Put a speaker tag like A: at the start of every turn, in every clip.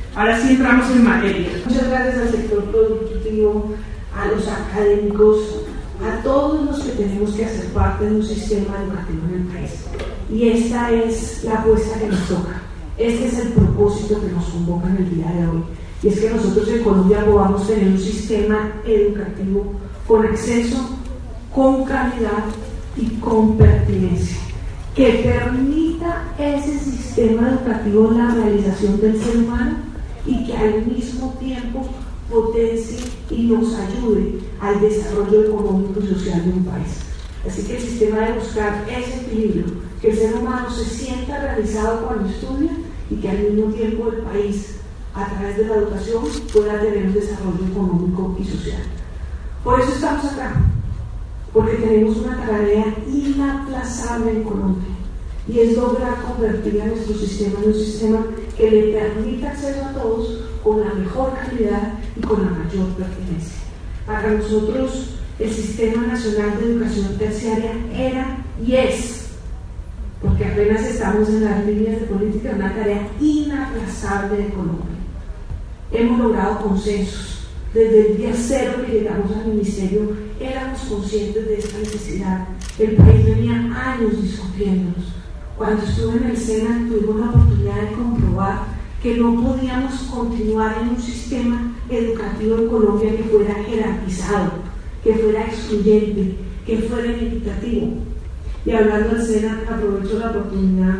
A: Ahora sí entramos en materia. Muchas gracias al sector productivo, a los académicos, a todos los que tenemos que hacer parte de un sistema educativo en el país. Y esta es la apuesta que nos toca. Este es el propósito que nos convoca en el día de hoy. Y es que nosotros en Colombia podamos tener un sistema educativo con acceso, con calidad y con pertinencia, que permita ese sistema educativo la realización del ser humano y que al mismo tiempo potencie y nos ayude al desarrollo económico y social de un país. Así que el sistema debe buscar ese equilibrio, que el ser humano se sienta realizado cuando estudia y que al mismo tiempo el país, a través de la educación, pueda tener un desarrollo económico y social. Por eso estamos acá, porque tenemos una tarea inaplazable en Colombia, y es lograr convertir a nuestro sistema en un sistema que le permita acceso a todos con la mejor calidad y con la mayor pertinencia. Para nosotros, el Sistema Nacional de Educación Terciaria era y es, porque apenas estamos en las líneas de política, una tarea inaplazable de Colombia. Hemos logrado consensos. Desde el día cero que llegamos al ministerio, éramos conscientes de esta necesidad. El país venía años discutiéndonos. Cuando estuve en el SENA, tuvimos la oportunidad de comprobar que no podíamos continuar en un sistema educativo en Colombia que fuera jerarquizado, que fuera excluyente, que fuera inequitativo. Y hablando del SENA, aprovecho la oportunidad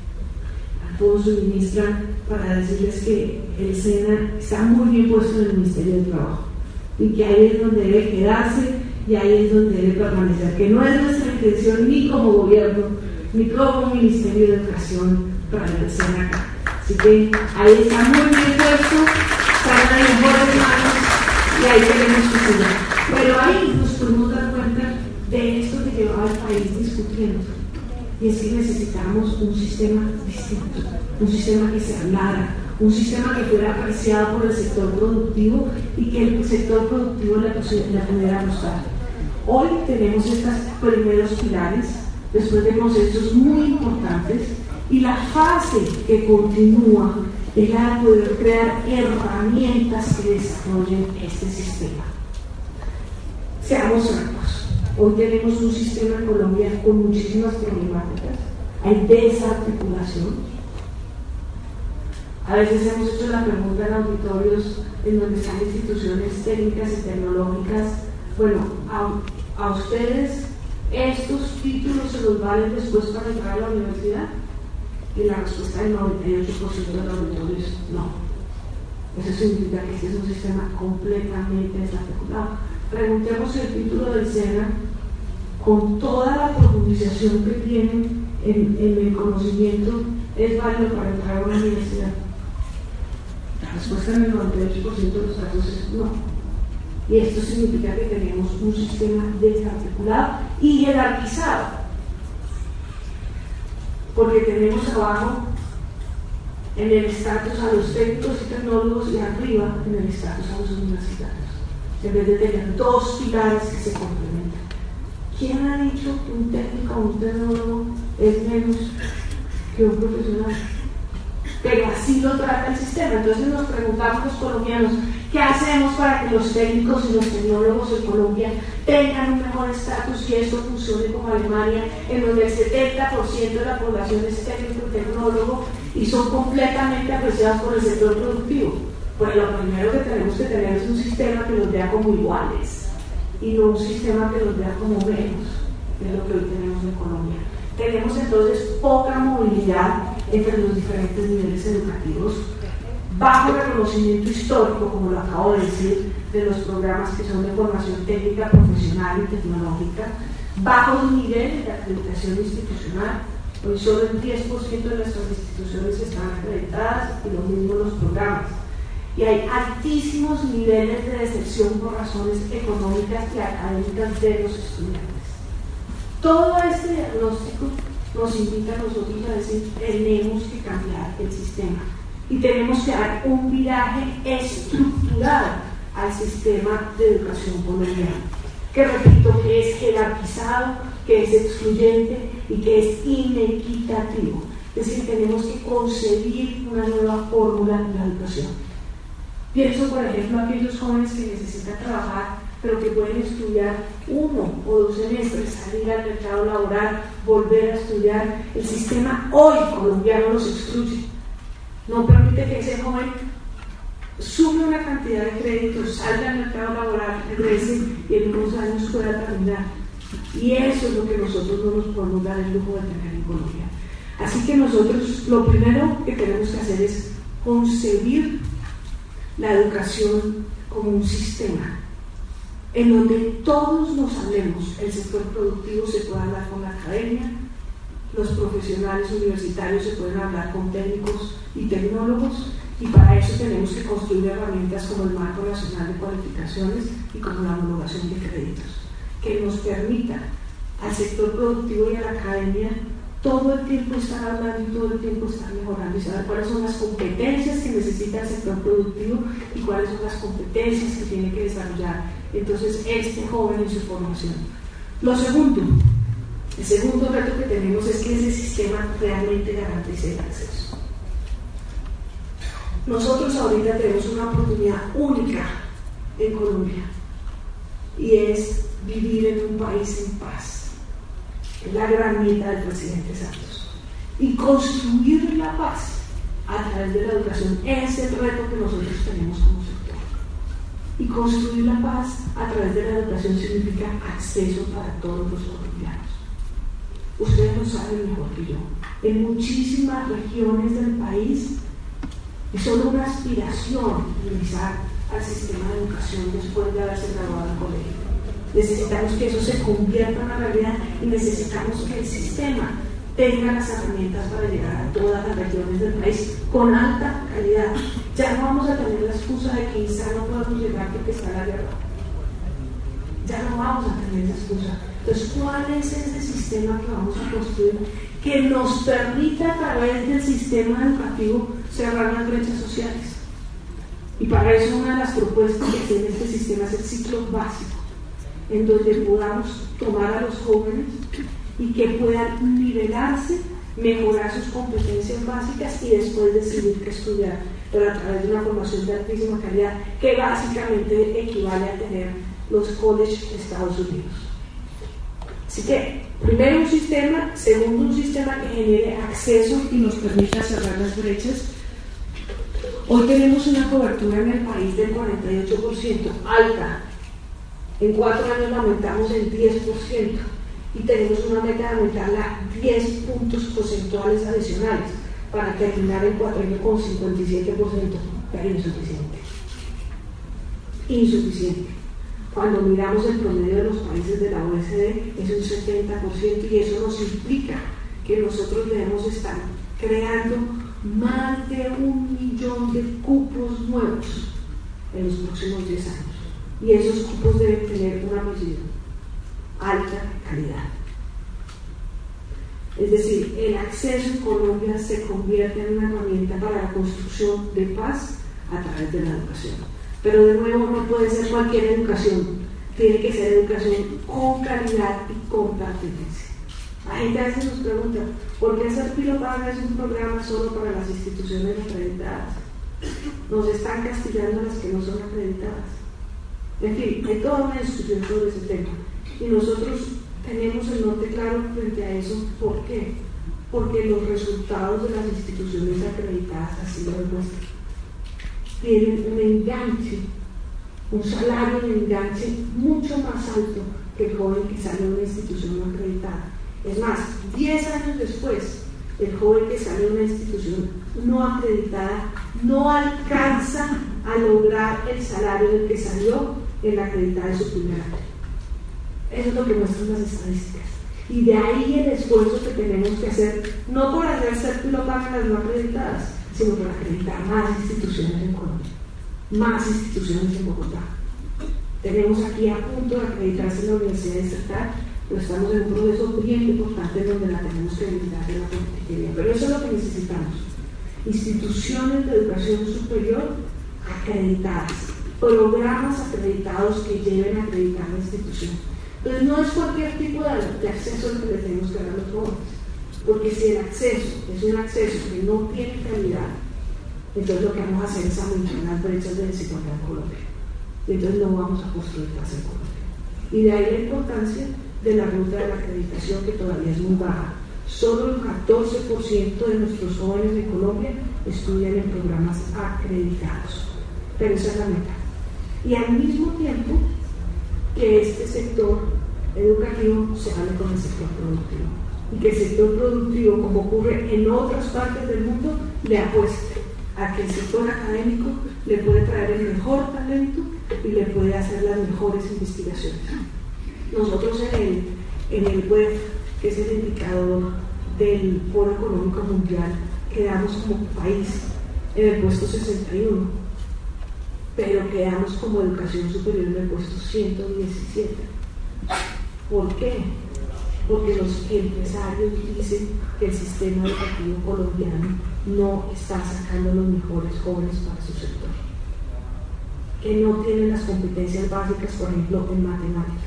A: a todos su ministra para decirles que el SENA está muy bien puesto en el Ministerio de Trabajo y que ahí es donde debe quedarse y ahí es donde debe permanecer, que no es nuestra intención ni como gobierno ni como Ministerio de Educación para el SENA acá. Así que ahí está muy bien puesto, está en las mejores manos y ahí tenemos que cuidar. Pero ahí nos podemos dar cuenta de esto que llevaba el país discutiendo, y es que necesitamos un sistema distinto, un sistema que se hablara, un sistema que fuera apreciado por el sector productivo y que el sector productivo le pudiera gustar. Hoy tenemos estos primeros pilares, después de consensos muy importantes, y la fase que continúa es la de poder crear herramientas que desarrollen este sistema. Seamos francos. Hoy tenemos un sistema en Colombia con muchísimas problemáticas. Hay desarticulación. A veces hemos hecho la pregunta en auditorios en donde están instituciones técnicas y tecnológicas. Bueno, ¿a ustedes estos títulos se los valen después para entrar a la universidad? Y la respuesta del 98% de los auditorios es no. Eso significa que este es un sistema completamente desarticulado. Preguntemos si el título del SENA, con toda la profundización que tiene en el conocimiento, es válido para entrar a una universidad. La respuesta en el 98% de los casos es no. Y esto significa que tenemos un sistema desarticulado y jerarquizado, porque tenemos abajo en el estatus a los técnicos y tecnólogos y arriba en el estatus a los universitarios, en vez de tener dos pilares que se complementan. ¿Quién ha dicho que un técnico o un tecnólogo es menos que un profesional? Pero así lo trata el sistema. Entonces nos preguntamos los colombianos, ¿qué hacemos para que los técnicos y los tecnólogos en Colombia tengan un mejor estatus y esto funcione como Alemania, en donde el 70% de la población es técnico y tecnólogo y son completamente apreciados por el sector productivo? Pues lo primero que tenemos que tener es un sistema que los vea como iguales y no un sistema que los vea como menos, que es lo que hoy tenemos en Colombia. Tenemos entonces poca movilidad entre los diferentes niveles educativos, bajo reconocimiento histórico, como lo acabo de decir, de los programas que son de formación técnica, profesional y tecnológica, bajo nivel de acreditación institucional. Hoy solo el 10% de nuestras instituciones están acreditadas y lo mismo los programas. Y hay altísimos niveles de deserción por razones económicas y académicas de los estudiantes. Todo este diagnóstico nos invita a nosotros a decir, tenemos que cambiar el sistema y tenemos que dar un viraje estructural al sistema de educación colombiano, que repito, que es jerarquizado, que es excluyente y que es inequitativo. Es decir, tenemos que concebir una nueva fórmula de la educación. Pienso, por ejemplo, a aquellos jóvenes que necesitan trabajar, pero que pueden estudiar 1 o 2 semestres, salir al mercado laboral, volver a estudiar. El sistema hoy colombiano los excluye. No permite que ese joven sume una cantidad de créditos, salga al mercado laboral, regrese y en unos años pueda terminar. Y eso es lo que nosotros no nos podemos dar el lujo de tener en Colombia. Así que nosotros lo primero que tenemos que hacer es concebir la educación como un sistema en donde todos nos hablemos, el sector productivo se pueda hablar con la academia, los profesionales universitarios se pueden hablar con técnicos y tecnólogos, y para eso tenemos que construir herramientas como el Marco Nacional de Cualificaciones y como la homologación de créditos, que nos permita al sector productivo y a la academia todo el tiempo estar hablando y todo el tiempo estar mejorando y saber cuáles son las competencias que necesita el sector productivo y cuáles son las competencias que tiene que desarrollar entonces este joven en su formación. El segundo reto que tenemos es que ese sistema realmente garantice el acceso. Nosotros ahorita tenemos una oportunidad única en Colombia y es vivir en un país en paz. Es la gran meta del presidente Santos. Y construir la paz a través de la educación es el reto que nosotros tenemos como sector. Y construir la paz a través de la educación significa acceso para todos los colombianos. Ustedes lo saben mejor que yo. En muchísimas regiones del país es solo una aspiración ingresar al sistema de educación después de haberse graduado del colegio. Necesitamos que eso se convierta en una realidad y necesitamos que el sistema tenga las herramientas para llegar a todas las regiones del país con alta calidad. Ya no vamos a tener la excusa de que quizá no podemos llegar porque está la guerra. Ya no vamos a tener esa excusa. Entonces, ¿cuál es ese sistema que vamos a construir que nos permita a través del sistema educativo cerrar las brechas sociales? Y para eso una de las propuestas que tiene este sistema es el ciclo básico, en donde podamos tomar a los jóvenes y que puedan nivelarse, mejorar sus competencias básicas y después decidir qué estudiar, pero a través de una formación de altísima calidad que básicamente equivale a tener los colleges de Estados Unidos. Así que, primero un sistema, segundo un sistema que genere acceso y nos permita cerrar las brechas. Hoy tenemos una cobertura en el país del 48%, alta. En 4 años la aumentamos en 10% y tenemos una meta de aumentarla 10 puntos porcentuales adicionales para terminar el 4 años con 57%, pero insuficiente. Cuando miramos el promedio de los países de la OECD es un 70% y eso nos implica que nosotros debemos estar creando más de 1 millón de cupos nuevos en los próximos 10 años. Y esos cupos deben tener una medida: alta calidad. Es decir, el acceso en Colombia se convierte en una herramienta para la construcción de paz a través de la educación. Pero de nuevo, no puede ser cualquier educación, tiene que ser educación con calidad y con pertenencia. La gente a veces nos pregunta, ¿por qué Ser Pilo Paga es un programa solo para las instituciones acreditadas? Nos están castigando a las que no son acreditadas. En fin, hay toda una discusión sobre ese tema. Y nosotros tenemos el norte claro frente a eso. ¿Por qué? Porque los resultados de las instituciones acreditadas así lo demuestran. Tienen un enganche, un salario de enganche mucho más alto que el joven que sale de una institución no acreditada. Es más, 10 años después, el joven que sale de una institución no acreditada no alcanza a lograr el salario del que salió en la acreditada de su primer año. Eso es lo que muestran las estadísticas. Y de ahí el esfuerzo que tenemos que hacer, no por hacer Ser Pilo Paga las no acreditadas, sino por acreditar más instituciones en Colombia, más instituciones en Bogotá. Tenemos aquí a punto de acreditarse en la Universidad de Estatal, pero estamos en un proceso bien importante donde la tenemos que habilitar de la competitividad. Pero eso es lo que necesitamos: instituciones de educación superior acreditadas, programas acreditados que lleven a acreditar la institución. Entonces no es cualquier tipo de acceso al que le tenemos que dar a los jóvenes. porque si el acceso es un acceso que no tiene calidad, entonces lo que vamos a hacer es aumentar las brechas de desigualdad en Colombia. Y entonces no vamos a construir paz en Colombia. Y de ahí la importancia de la ruta de la acreditación, que todavía es muy baja. Solo el 14% de nuestros jóvenes de Colombia estudian en programas acreditados. Pero esa es la meta. Y al mismo tiempo que este sector educativo se hable con el sector productivo. Y que el sector productivo, como ocurre en otras partes del mundo, le apueste a que el sector académico le puede traer el mejor talento y le puede hacer las mejores investigaciones. Nosotros en el WEF, que es el indicador del Foro Económico Mundial, quedamos como país en el puesto 61, pero quedamos como educación superior en el puesto 117. ¿Por qué? Porque los empresarios dicen que el sistema educativo colombiano no está sacando los mejores jóvenes para su sector, que no tienen las competencias básicas, por ejemplo, en matemáticas.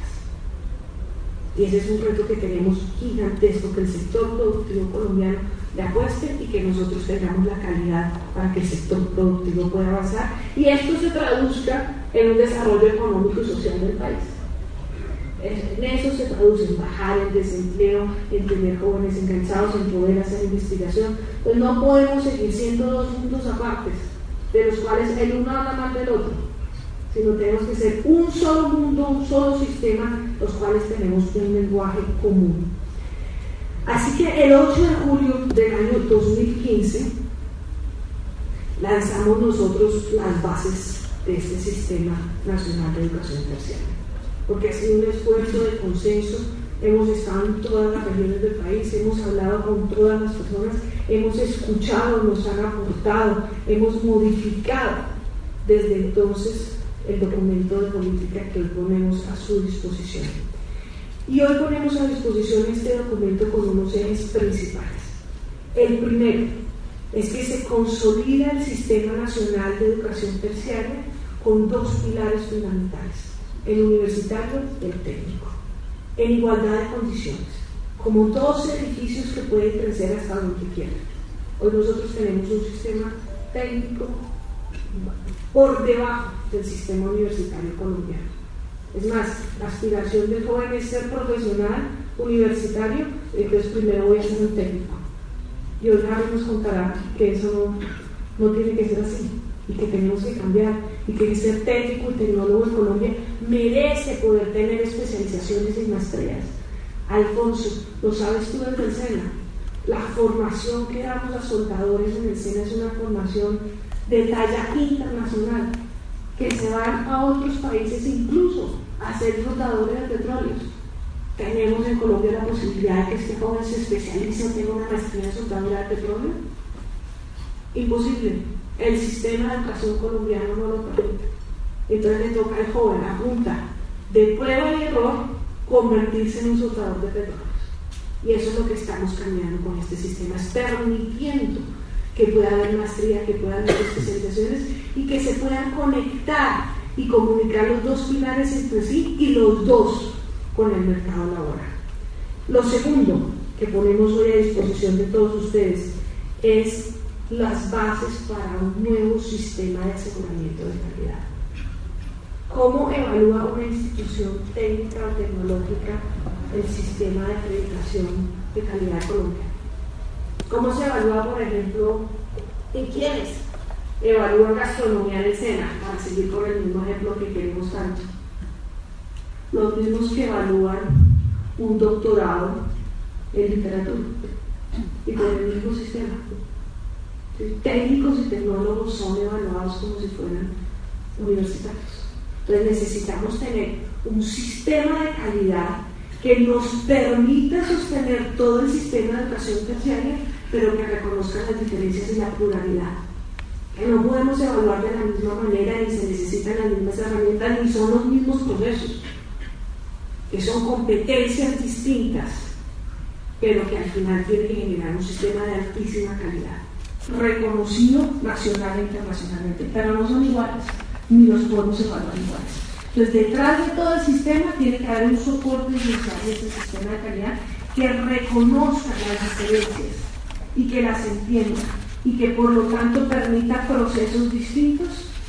A: Y ese es un reto que tenemos gigantesco, que el sector productivo colombiano le apueste y que nosotros tengamos la calidad para que el sector productivo pueda avanzar y esto se traduzca en un desarrollo económico y social del país. En eso se traduce en bajar el desempleo, en tener jóvenes enganchados, en poder hacer investigación. Pues no podemos seguir siendo dos mundos apartes, de los cuales el uno habla mal del otro, sino tenemos que ser un solo mundo, un solo sistema, los cuales tenemos un lenguaje común. Así que el 8 de julio del año 2015 lanzamos nosotros las bases de este Sistema Nacional de Educación Terciaria, porque ha sido un esfuerzo de consenso. Hemos estado en todas las regiones del país, hemos hablado con todas las personas, hemos escuchado, nos han aportado, hemos modificado desde entonces el documento de política que hoy ponemos a su disposición. Y hoy ponemos a disposición este documento con unos ejes principales. El primero es que se consolida el Sistema Nacional de Educación Terciaria con dos pilares fundamentales: el universitario y el técnico, en igualdad de condiciones, como dos edificios que pueden crecer hasta donde quieran. Hoy nosotros tenemos un sistema técnico por debajo del sistema universitario colombiano. Es más, la aspiración del joven es ser profesional universitario, entonces primero voy a ser un técnico. Y hoy Javi nos contará que eso no tiene que ser así, y que tenemos que cambiar, y que ser técnico y tecnólogo en Colombia merece poder tener especializaciones y maestrías. Alfonso, lo sabes tú desde el SENA, la formación que damos a soldadores en el SENA es una formación de talla internacional, que se van a otros países incluso a ser flotadores de petróleos. ¿Tenemos en Colombia la posibilidad de que este joven se especialice o tenga una maestría en soldadura de petróleo? Imposible. El sistema de educación colombiano no lo permite. Entonces le toca al joven, a punta de prueba y error, convertirse en un soldador de petróleos. Y eso es lo que estamos cambiando con este sistema, es permitiendo que pueda haber maestría, que pueda haber especializaciones y que se puedan conectar y comunicar los dos pilares entre sí y los dos con el mercado laboral. Lo segundo que ponemos hoy a disposición de todos ustedes es las bases para un nuevo sistema de aseguramiento de calidad. ¿Cómo evalúa una institución técnica o tecnológica el sistema de acreditación de calidad de Colombia? ¿Cómo se evalúa, por ejemplo, en quiénes evalúan gastronomía en el SENA, para seguir con el mismo ejemplo que queremos tanto? Los mismos que evalúan un doctorado en literatura y con el mismo sistema. Técnicos y tecnólogos son evaluados como si fueran universitarios. Entonces necesitamos tener un sistema de calidad que nos permita sostener todo el sistema de educación terciaria, pero que reconozca las diferencias y la pluralidad. Que no podemos evaluar de la misma manera, ni se necesitan las mismas herramientas, ni son los mismos procesos, que son competencias distintas, pero que al final tienen que generar un sistema de altísima calidad, reconocido nacional e internacionalmente, pero no son iguales, ni los podemos evaluar iguales. Entonces, detrás de todo el sistema tiene que haber un soporte necesario de ese sistema de calidad que reconozca las diferencias y que las entienda, y que por lo tanto permita procesos distintos,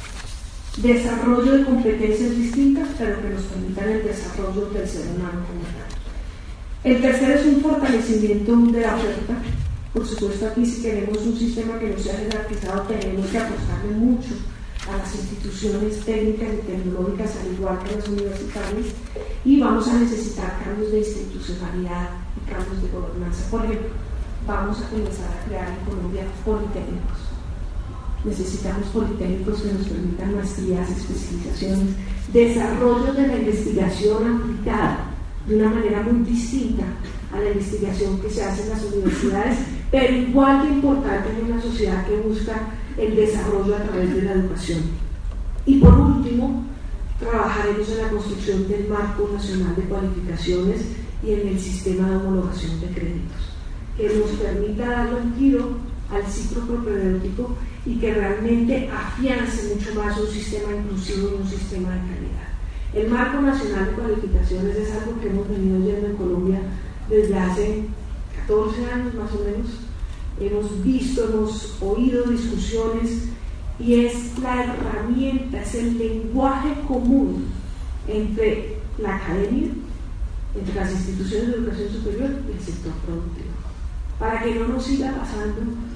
A: desarrollo de competencias distintas, pero que nos permitan el desarrollo del ser humano como tal. El tercero es un fortalecimiento de la oferta. Por supuesto, aquí si queremos un sistema que no sea jerarquizado, tenemos que apostarle mucho a las instituciones técnicas y tecnológicas, al igual que a las universitarias, y vamos a necesitar cambios de institucionalidad y cambios de gobernanza. Por ejemplo, vamos a comenzar a crear en Colombia politécnicos. Necesitamos politécnicos que nos permitan maestrías, especializaciones, desarrollo de la investigación aplicada de una manera muy distinta a la investigación que se hace en las universidades, pero igual de importante en una sociedad que busca el desarrollo a través de la educación. Y por último, trabajaremos en la construcción del marco nacional de cualificaciones y en el sistema de homologación de créditos, que nos permita darle un giro al ciclo propedéutico y que realmente afiance mucho más un sistema inclusivo y un sistema de calidad. El marco nacional de cualificaciones es algo que hemos venido oyendo en Colombia desde hace 14 años más o menos. Hemos visto, hemos oído discusiones, y es la herramienta, es el lenguaje común entre la academia, entre las instituciones de educación superior y el sector productivo, para que no nos siga pasando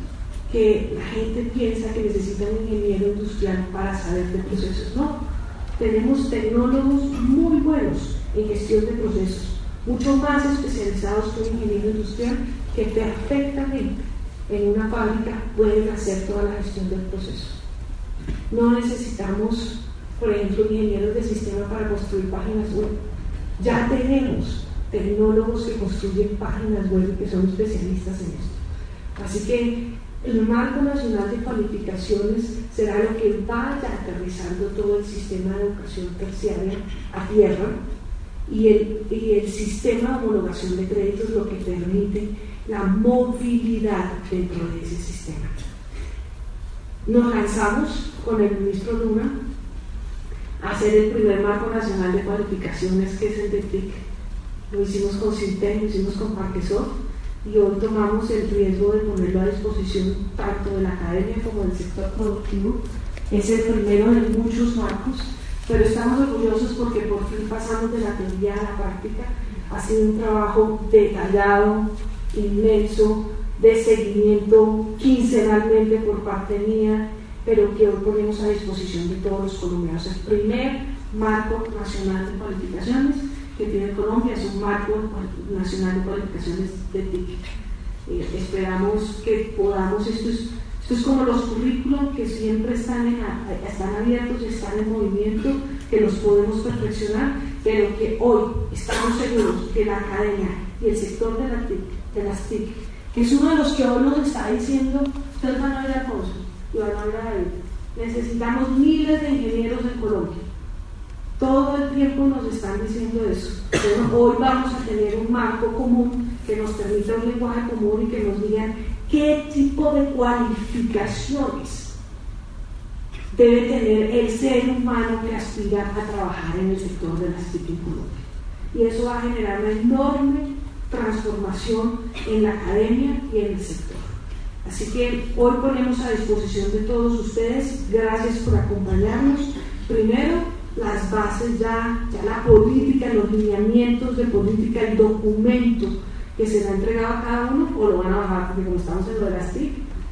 A: que la gente piensa que necesita un ingeniero industrial para saber de procesos. No, tenemos tecnólogos muy buenos en gestión de procesos, mucho más especializados que un ingeniero industrial, que perfectamente en una fábrica pueden hacer toda la gestión del proceso. No necesitamos, por ejemplo, ingenieros de sistema para construir páginas web. Ya tenemos tecnólogos que construyen páginas web y que son especialistas en esto. Así que el marco nacional de cualificaciones será lo que vaya aterrizando todo el sistema de educación terciaria a tierra, y el sistema de homologación de créditos lo que permite la movilidad dentro de ese sistema. Nos lanzamos con el ministro Luna a hacer el primer marco nacional de cualificaciones, que es el de TIC. Lo hicimos con Sintec, lo hicimos con Parquesol, y hoy tomamos el riesgo de ponerlo a disposición tanto de la academia como del sector productivo. Es el primero de muchos marcos, pero estamos orgullosos porque por fin pasamos de la teoría a la práctica. Ha sido un trabajo detallado, inmenso, de seguimiento quincenalmente por parte mía, pero que hoy ponemos a disposición de todos los colombianos. El primer marco nacional de cualificaciones que tiene Colombia es un marco nacional de cualificaciones de TIC. Esperamos que podamos, esto es como los currículos que siempre están abiertos, están en movimiento, que los podemos perfeccionar, pero que hoy estamos seguros que la academia y el sector de las TIC, que es uno de los que hoy nos está diciendo, ustedes van a ver a Alfonso y van a ver a él, necesitamos miles de ingenieros en Colombia. Todo el tiempo nos están diciendo eso. Pero hoy vamos a tener un marco común que nos permita un lenguaje común y que nos digan qué tipo de cualificaciones debe tener el ser humano que aspira a trabajar en el sector de las TIC en Colombia. Y eso va a generar una enorme transformación en la academia y en el sector. Así que hoy ponemos a disposición de todos ustedes, gracias por acompañarnos. Primero, las bases ya la política, los lineamientos de política, el documento que se le ha entregado a cada uno, o lo van a bajar, porque como estamos en lo de las TIC,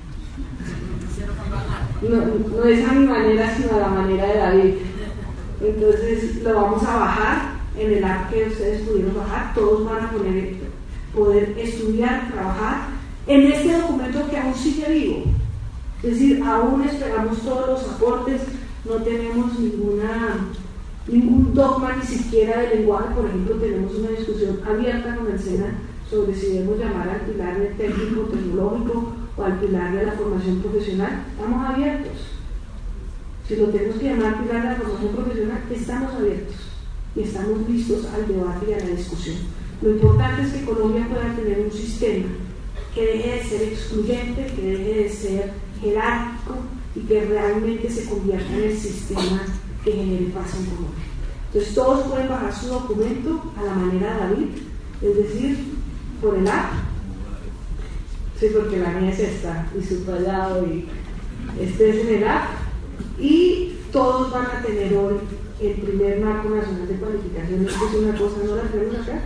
A: no es a mi manera, sino a la manera de David. Entonces lo vamos a bajar en el app que ustedes pudieron bajar. Todos van a poder estudiar, trabajar en este documento que aún sigue vivo. Es decir, aún esperamos todos los aportes. No tenemos ningún dogma, ni siquiera de lenguaje. Por ejemplo, tenemos una discusión abierta con el SENA sobre si debemos llamar al pilar del técnico tecnológico o al pilar de la formación profesional. Estamos abiertos. Si lo tenemos que llamar pilar de la formación profesional, estamos abiertos y estamos listos al debate y a la discusión. Lo importante es que Colombia pueda tener un sistema que deje de ser excluyente, que deje de ser jerárquico, y que realmente se convierta en el sistema que genere paz en Colombia. Entonces todos pueden bajar su documento a la manera de David, es decir, por el app. Sí, porque la mía es esta, y subrayado, y este es en el app. Y todos van a tener hoy el primer marco nacional de cualificaciones, que es una cosa, ¿no la tenemos acá?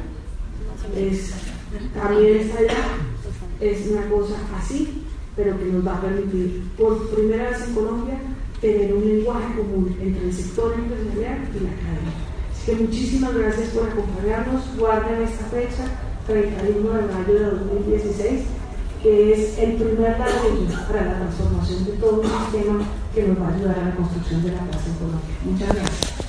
A: También está allá, es una cosa así, pero que nos va a permitir por primera vez en Colombia tener un lenguaje común entre el sector empresarial y la academia. Así que muchísimas gracias por acompañarnos. Guarden esta fecha, 31 de mayo de 2016, que es el primer ladrillo para la transformación de todo un sistema que nos va a ayudar a la construcción de la paz en Colombia. Muchas gracias.